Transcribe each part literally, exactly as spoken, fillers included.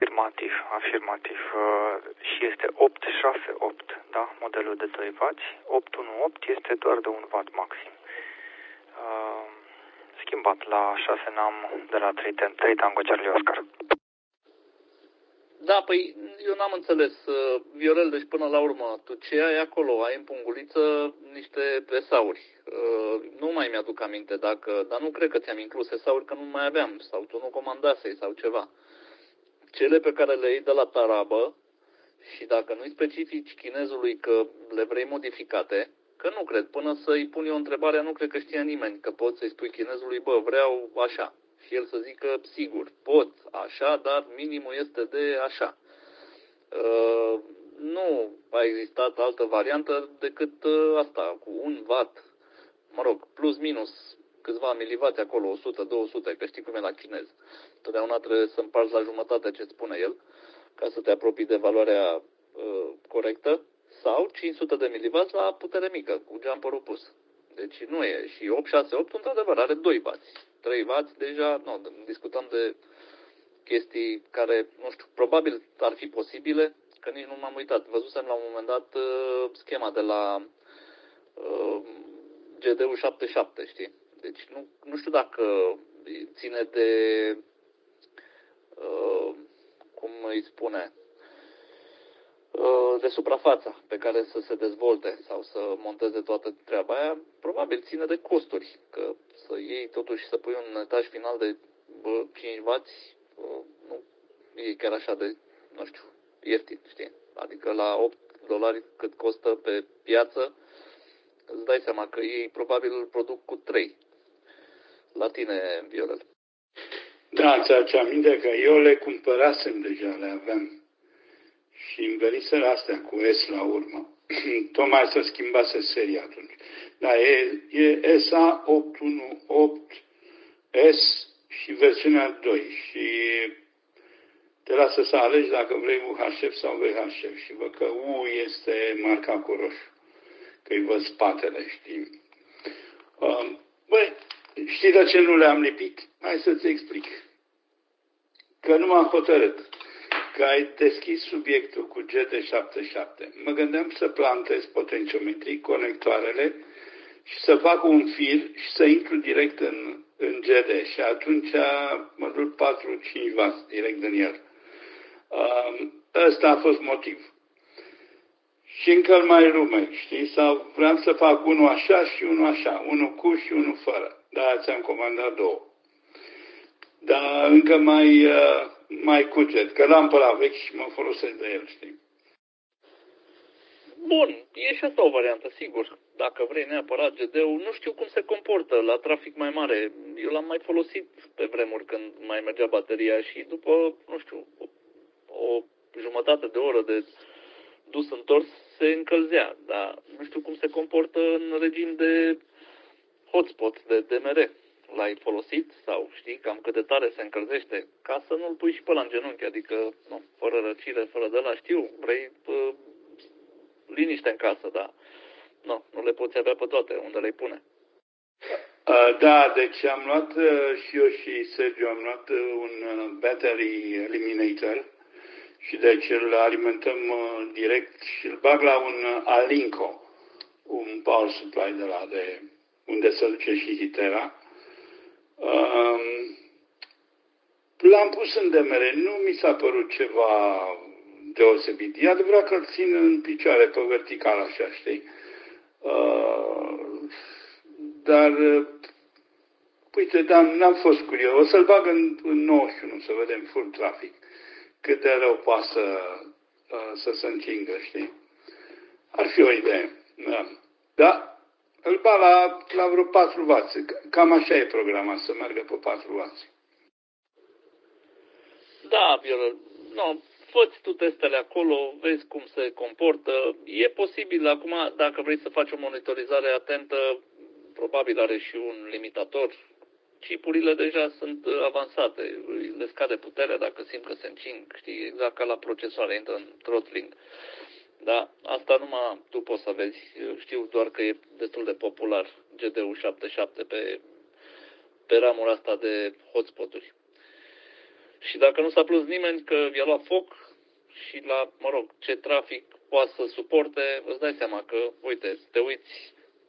Afirmativ, afirmativ. Uh, și este opt șase opt, da? Modelul de doi watt. opt unu opt este doar de un watt maxim. Uh, schimbat la șase N A M de la trei Tango Charlie Oscar. Da, păi eu n-am înțeles, uh, Viorel, deci până la urmă, tu ce ai acolo? Ai în punguliță niște esauri. Uh, nu mai mi-aduc aminte dacă, dar nu cred că ți-am inclus esauri, că nu mai aveam, sau tu nu comandasei sau ceva. Cele pe care le iei de la tarabă și dacă nu-i specifici chinezului că le vrei modificate, că nu cred, până să-i pun eu întrebarea, nu cred că știa nimeni că poți să-i spui chinezului, bă, vreau așa. Și el să zică, sigur, pot așa, dar minimul este de așa. Uh, nu a existat altă variantă decât uh, asta, cu un watt, mă rog, plus minus câțiva milivați acolo, o sută două sute, că știi cum e la chinez. Totdeauna trebuie să împarți la jumătate ce spune el, ca să te apropii de valoarea uh, corectă, sau cinci sute de milivați la putere mică, cu jumperul pus. Deci nu e. Și opt șase opt, într-adevăr, are doi watt. trei watt deja, nu, discutăm de chestii care, nu știu, probabil ar fi posibile, că nici nu m-am uitat. Văzusem la un moment dat uh, schema de la uh, G D U șaptezeci și șapte, știi? Deci nu, nu știu dacă ține de, uh, cum îi spune, uh, de suprafața pe care să se dezvolte sau să monteze toată treaba aia. Probabil ține de costuri, că să iei totuși și să pui un etaj final de bă, cinci watt, uh, nu e chiar așa de, nu știu, ieftin, știi? Adică la opt dolari cât costă pe piață, îți dai seama că ei probabil îl produc cu trei. La tine, Viorel. Da, ți-aduce aminte că eu le cumpărasem deja, le aveam. Și îmi veniseră astea cu S la urmă. Tocmai să schimbase seria atunci. Dar e, e S A opt unu opt S și versiunea doi. Și te lasă să alegi dacă vrei U H F sau V H F. Și văd că U este marcat cu roșu. Că-i văd spatele, știi. Um, băi, știi de ce nu le-am lipit? Hai să-ți explic. Că nu m-am hotărât. Că ai deschis subiectul cu G D șaptezeci și șapte. Mă gândeam să plantez potenciometrii, conectoarele și să fac un fir și să intru direct în, în G D. Și atunci mă duc patru cinci watt direct în el. Um, ăsta a fost motiv. Și încă mai lume, știi? Sau vreau să fac unul așa și unul așa. Unul cu și unul fără. Da, ți-am comandat două. Dar încă mai, uh, mai cuget, că l-am pe la vechi și mă folosesc de el, știi? Bun, e și asta o variantă, sigur. Dacă vrei neapărat G D-ul, nu știu cum se comportă la trafic mai mare. Eu l-am mai folosit pe vremuri când mai mergea bateria și după, nu știu, o, o jumătate de oră de dus întors se încălzea. Dar nu știu cum se comportă în regim de hotspot, de D M R. L-ai folosit sau știi cam cât de tare se încălzește, ca să nu-l pui și pe ăla în genunchi, adică nu, fără răcire, fără de la știu, vrei uh, liniște în casă, dar nu, nu le poți avea pe toate, unde le-ai pune. Uh, da, deci am luat uh, și eu și Sergiu am luat uh, un uh, battery eliminator și deci îl alimentăm uh, direct și îl bag la un uh, Alinco, un power supply de la de unde se duce și Hitera. Um, l-am pus în D M R, nu mi s-a părut ceva deosebit. E adevărat că îl țin în picioare pe vertical, așa, știi? Uh, dar, uite, dar n-am fost curios. O să-l bag în, în nouăzeci și unu, să vedem full trafic. Cât de rău poate să, uh, să se încingă, știi? Ar fi o idee. Da. Da. Îl bag la, la vreo patru watt. Cam așa e programat, să meargă pe patru watt. Da, Viorel, nu, fă-ți tu testele acolo, vezi cum se comportă. E posibil acum, dacă vrei să faci o monitorizare atentă, probabil are și un limitator. Chipurile deja sunt avansate, le scade puterea dacă simt că se încing, știi, exact ca la procesoare, intră în throttling. Da, asta numai tu poți să vezi. Știu doar că e destul de popular G D U șaptezeci și șapte pe, pe ramura asta de hotspot-uri. Și dacă nu s-a plâns nimeni că i-a luat foc și la, mă rog, ce trafic poate să suporte, îți dai seama că, uite, te uiți,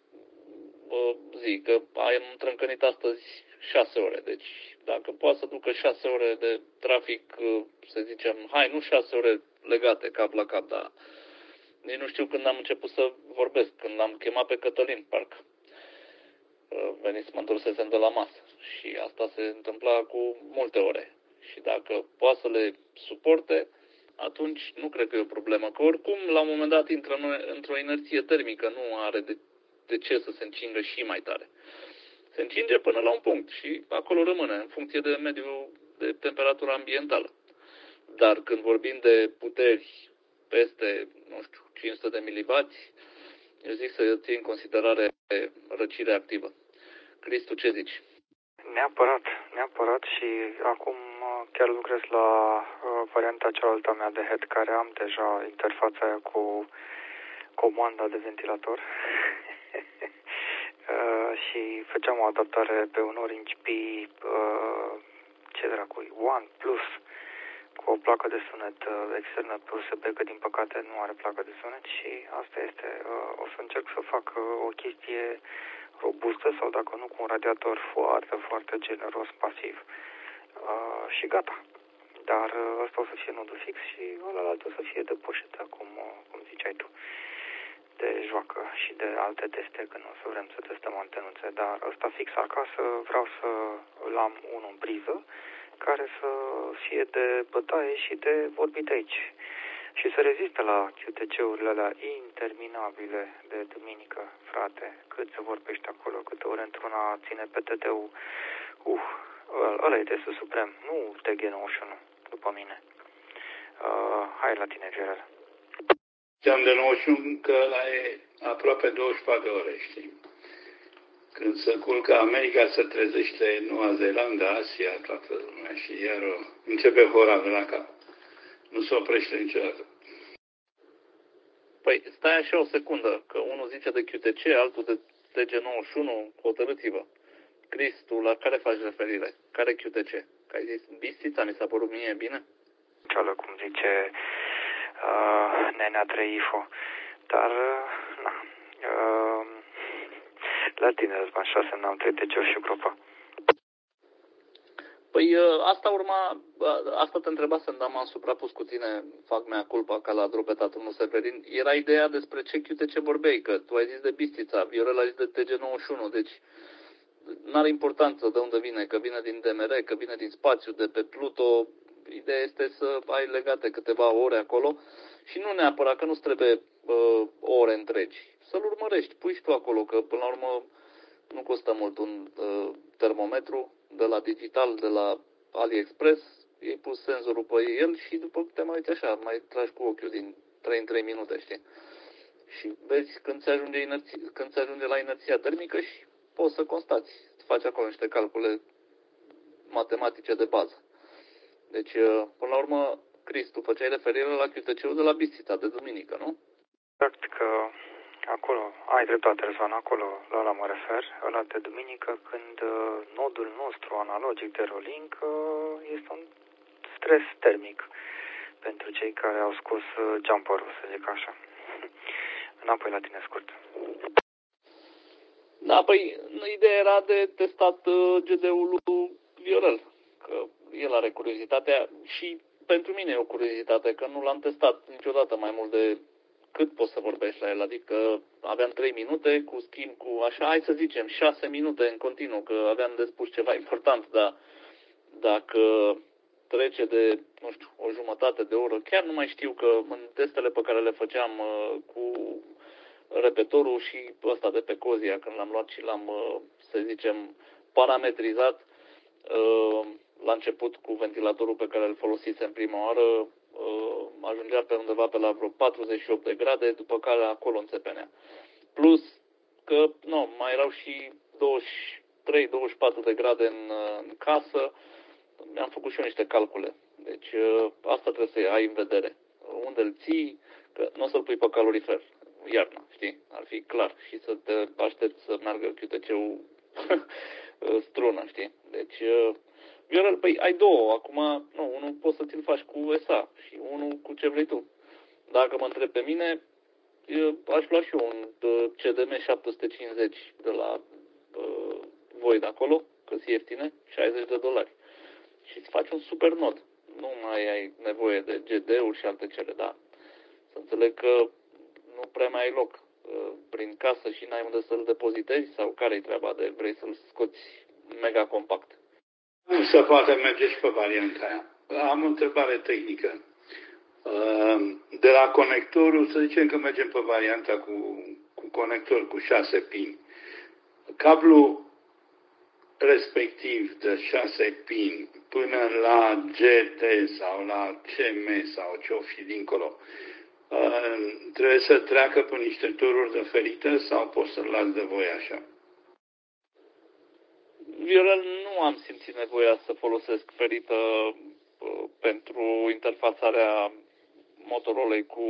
zi, că am trâncănit astăzi șase ore, deci dacă poate să ducă șase ore de trafic, să zicem, hai, nu șase ore legate cap la cap, dar nici nu știu când am început să vorbesc, când l-am chemat pe Cătălin, parcă. Veni să mă întorsesem de la masă și asta se întâmpla cu multe ore. Și dacă poate să le suporte, atunci nu cred că e o problemă. Că oricum, la un moment dat, intră într-o inerție termică, nu are de, de ce să se încingă și mai tare. Se încinge până la un punct și acolo rămâne, în funcție de mediul, de temperatura ambientală. Dar când vorbim de puteri peste, nu știu, cinci sute de milivați, eu zic să ții în considerare răcirea activă. Cristu, ce zici? Neapărat, neapărat și acum chiar lucrez la uh, varianta cealaltă mea de head, care am deja interfața aia cu comanda de ventilator uh, și făceam o adaptare pe un Orange P uh, ce dracu, One Plus cu o placă de sunet uh, externă pe U S B, că din păcate nu are placă de sunet și asta este, uh, o să încerc să fac uh, o chestie robustă sau dacă nu cu un radiator foarte, foarte generos, pasiv uh, și gata. Dar uh, ăsta o să fie nodul fix și ălalt o să fie de poșetă, cum, uh, cum ziceai tu, de joacă și de alte teste când o să vrem să testăm antenuțe. Dar ăsta fix acasă vreau să îl am unul în priză care să fie de bătaie și de vorbit aici și să reziste la Q T C-urile alea interminabile de duminică, frate, cât se vorbește acolo, câte ori într-una ține P T T-ul, uh, ăla e testul suprem, nu T G nouăzeci și unu, după mine. Uh, hai la tine, Gerel. Am de nouăzeci și unu că ăla e aproape douăzeci și patru de ore, știi? Când se culcă America, se trezește Noua Zeelandă, Asia, toată lumea și iar începe hora de la cap. Nu se oprește niciodată. Păi stai așa o secundă, că unul zice de Q T C, altul de T G nouăzeci și unu, hotărâți-vă. Cristu, la care faci referire? Care Q T C? Că ai zis Bistița, mi s-a părut mie bine? Ceală, cum zice uh, Nenea trei I F O. Dar, uh, na, uh, la tine, Răzvan, șase, n-am trei T C-uri și gropa. Păi asta urma, asta te întrebasem, dar m-am suprapus cu tine, fac mea culpa ca la dropetatul meu Severin. Era ideea despre ce Q T C vorbeai, că tu ai zis de Bistița, Viorel a zis de T G nouăzeci și unu, deci n-are importanță de unde vine, că vine din D M R, că vine din spațiu, de pe Pluto. Ideea este să ai legate câteva ore acolo și nu neapărat că nu-ți trebuie uh, ore întregi. Să-l urmărești, pui și tu acolo, că până la urmă nu costă mult un uh, termometru de la digital, de la AliExpress, ei pus senzorul pe el și după te mai uiți așa, mai tragi cu ochiul din trei în trei minute, știi? Și vezi când se ajunge, inerție, când se ajunge la inerția termică și poți să constați, faci acolo niște calcule matematice de bază. Deci, până la urmă, Cristu, făceai referire la Q T C-ul de la Bistița, de duminică, nu? Exact, că acolo, ai dreptate, Răzvan, acolo, la ăla mă refer, ăla de duminică, când uh, nodul nostru analogic de rolling uh, este un stres termic pentru cei care au scos uh, jumper-ul, să zic așa. Înapoi la tine, scurt. Da, păi, ideea era de testat uh, G D-ul lui Viorel, că el are curiozitatea și pentru mine e o curiozitate, că nu l-am testat niciodată mai mult de cât poți să vorbești la el, adică aveam trei minute cu schimb cu așa, hai să zicem șase minute în continuu, că aveam de spus ceva important, dar dacă trece de, nu știu, o jumătate de oră, chiar nu mai știu că în testele pe care le făceam uh, cu repetorul și ăsta de pe Cozia, când l-am luat și l-am, uh, să zicem, parametrizat, uh, la început cu ventilatorul pe care îl folosisem prima oară, uh, ajungea pe undeva pe la vreo patruzeci și opt de grade, după care acolo înțepenea. Plus că, nu, mai erau și douăzeci și trei douăzeci și patru de grade în, în casă, mi-am făcut și eu niște calcule. Deci asta trebuie să ai în vedere. Unde îl ții, că nu o să-l pui pe calorifer, iarna, știi? Ar fi clar. Și să te aștepți să meargă Q T C-ul strună, știi? Deci Viorel, păi ai două, acum, nu, unul poți să ți-l faci cu E S A și unul cu ce vrei tu. Dacă mă întreb pe mine, eu aș lua și eu un C D M șapte sute cincizeci de la uh, voi de acolo, că sunt ieftine, șaizeci de dolari. Și îți faci un super nod. Nu mai ai nevoie de G D-uri și alte cele, da? Să înțeleg că nu prea mai ai loc uh, prin casă și n-ai unde să-l depozitezi sau care-i treaba de vrei să-l scoți mega compact? Nu se poate merge și pe varianta aia. Am o întrebare tehnică. De la conectorul, să zicem că mergem pe varianta cu, cu conector cu șase pini. Cablul respectiv de șase pini până la G T sau la C M sau ce-o fi dincolo, trebuie să treacă pe niște tururi de ferită sau poți să-l las de voi așa? Viorel, nu am simțit nevoia să folosesc ferită uh, pentru interfațarea Motorola cu,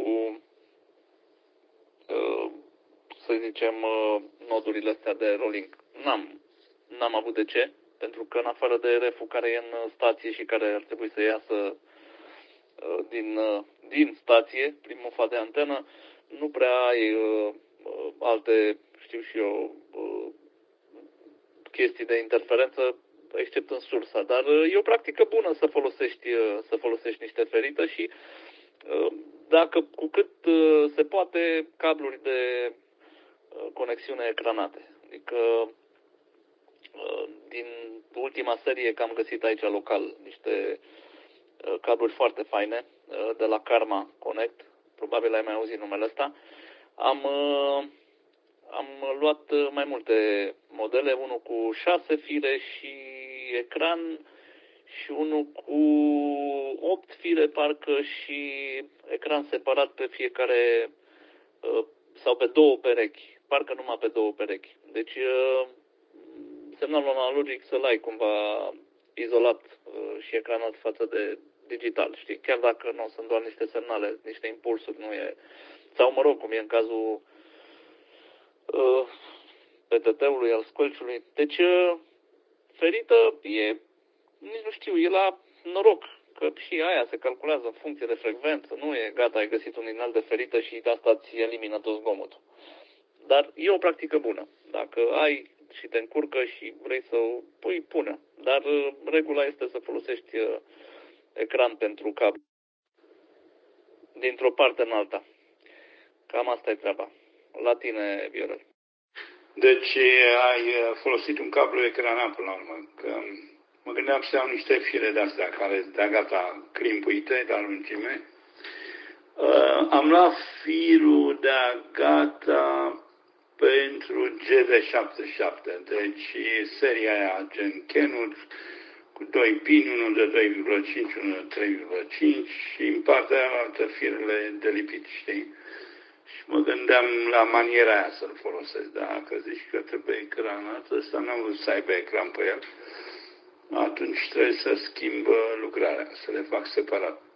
uh, să zicem, uh, nodurile astea de rolling. N-am, n-am avut de ce, pentru că în afară de R F-ul care e în stație și care ar trebui să iasă uh, din, uh, din stație, prin mufa de antenă, nu prea ai uh, uh, alte, știu și eu, uh, chestii de interferență, except în sursa. Dar e o practică bună să folosești, să folosești niște ferită și dacă cu cât se poate cabluri de conexiune ecranate. Adică din ultima serie că am găsit aici local niște cabluri foarte faine de la Karma Connect, probabil ai mai auzit numele ăsta. Am Am luat mai multe modele, unul cu șase fire și ecran și unul cu opt fire parcă și ecran separat pe fiecare sau pe două perechi, parcă numai pe două perechi. Deci semnalul analogic să-l ai cumva izolat și ecranat față de digital, știi? Chiar dacă nu sunt doar niște semnale, niște impulsuri, nu e... Sau mă rog, cum e în cazul P T T-ului, al scolciului. Deci, ferită e, nici nu știu, e la noroc, că și aia se calculează în funcție de frecvență, nu e gata, ai găsit un inel de ferită și de asta îți elimină tot zgomotul. Dar e o practică bună. Dacă ai și te încurcă și vrei să o pui, pune. Dar regula este să folosești ecran pentru cablu dintr-o parte în alta. Cam asta e treaba. La tine, Viorel. Deci ai folosit un cablu ecranat până la urmă. Că mă gândeam să iau niște fire de-astea care sunt de gata crimpuite, de lungime. Uh, am luat firul de gata pentru G D șaptezeci și șapte. Deci seria aia gen Kenwood cu doi pini, unul de doi virgulă cinci, unul de trei virgulă cinci și în partea aia altă firele de lipit, știi? Și mă gândeam la maniera aia să-l folosesc, da? Că zici că trebuie ecranat, ăsta n-am vrut să aibă ecran pe el. Atunci trebuie să schimb lucrarea, să le fac separat.